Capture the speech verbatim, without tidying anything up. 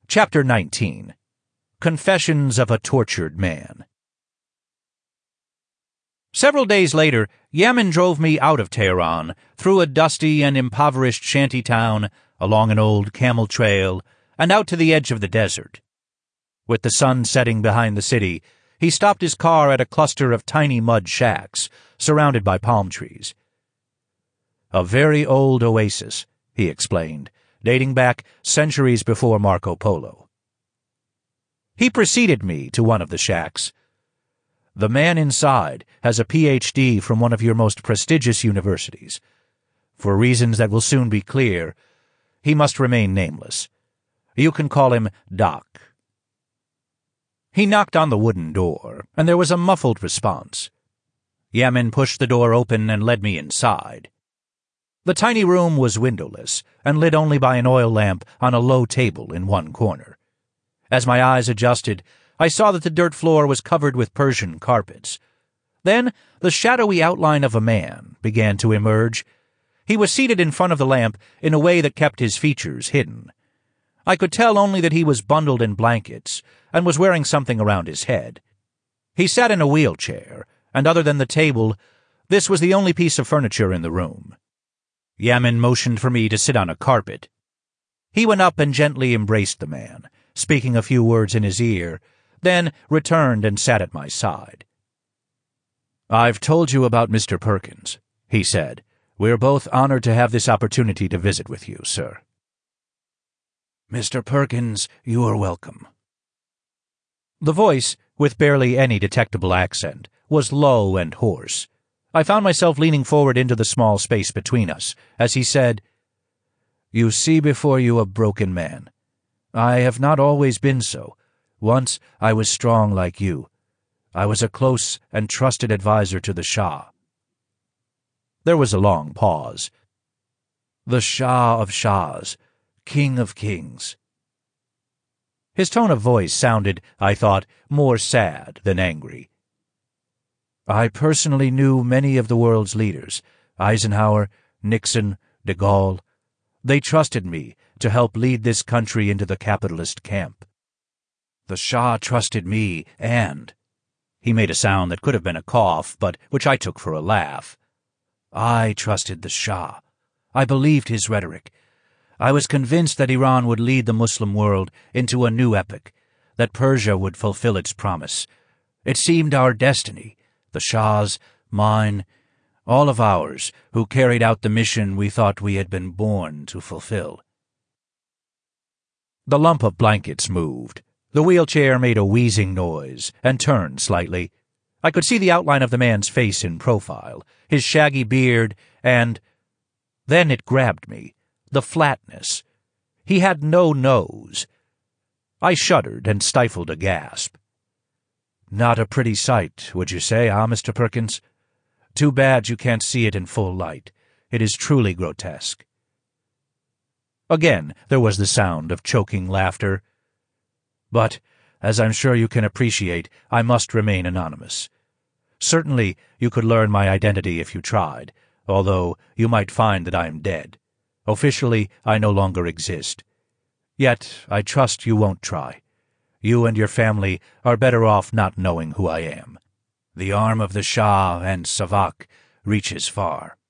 Chapter nineteen. Confessions of a Tortured Man. Several days later, Yamin drove me out of Tehran, through a dusty and impoverished shanty town, along an old camel trail, and out to the edge of the desert. With the sun setting behind the city, he stopped his car at a cluster of tiny mud shacks, surrounded by palm trees. A very old oasis, he explained, dating back centuries before Marco Polo. He preceded me to one of the shacks. The man inside has a P H D from one of your most prestigious universities. For reasons that will soon be clear, he must remain nameless. You can call him Doc. He knocked on the wooden door, and there was a muffled response. Yamin pushed the door open and led me inside. The tiny room was windowless, and lit only by an oil lamp on a low table in one corner. As my eyes adjusted, I saw that the dirt floor was covered with Persian carpets. Then the shadowy outline of a man began to emerge. He was seated in front of the lamp in a way that kept his features hidden. I could tell only that he was bundled in blankets and was wearing something around his head. He sat in a wheelchair, and other than the table, this was the only piece of furniture in the room. Yamin motioned for me to sit on a carpet. He went up and gently embraced the man, speaking a few words in his ear, then returned and sat at my side. "I've told you about Mister Perkins," he said. "We're both honored to have this opportunity to visit with you, sir." "Mister Perkins, you are welcome." The voice, with barely any detectable accent, was low and hoarse. I found myself leaning forward into the small space between us, as he said, "You see before you a broken man. I have not always been so. Once I was strong like you. I was a close and trusted adviser to the Shah." There was a long pause. "The Shah of Shahs, King of Kings." His tone of voice sounded, I thought, more sad than angry. "I personally knew many of the world's leaders, Eisenhower, Nixon, de Gaulle. They trusted me to help lead this country into the capitalist camp. The Shah trusted me, and—" he made a sound that could have been a cough, but which I took for a laugh. "I trusted the Shah. I believed his rhetoric. I was convinced that Iran would lead the Muslim world into a new epoch, that Persia would fulfill its promise. It seemed our destiny, the Shah's, mine, all of ours, who carried out the mission we thought we had been born to fulfill." The lump of blankets moved. The wheelchair made a wheezing noise and turned slightly. I could see the outline of the man's face in profile, his shaggy beard, and... Then it grabbed me. The flatness. He had no nose. I shuddered and stifled a gasp. "Not a pretty sight, would you say, ah, Mister Perkins? Too bad you can't see it in full light. It is truly grotesque." Again there was the sound of choking laughter. "But, as I'm sure you can appreciate, I must remain anonymous. Certainly you could learn my identity if you tried, although you might find that I am dead. Officially, I no longer exist. Yet I trust you won't try. You and your family are better off not knowing who I am. The arm of the Shah and Savak reaches far."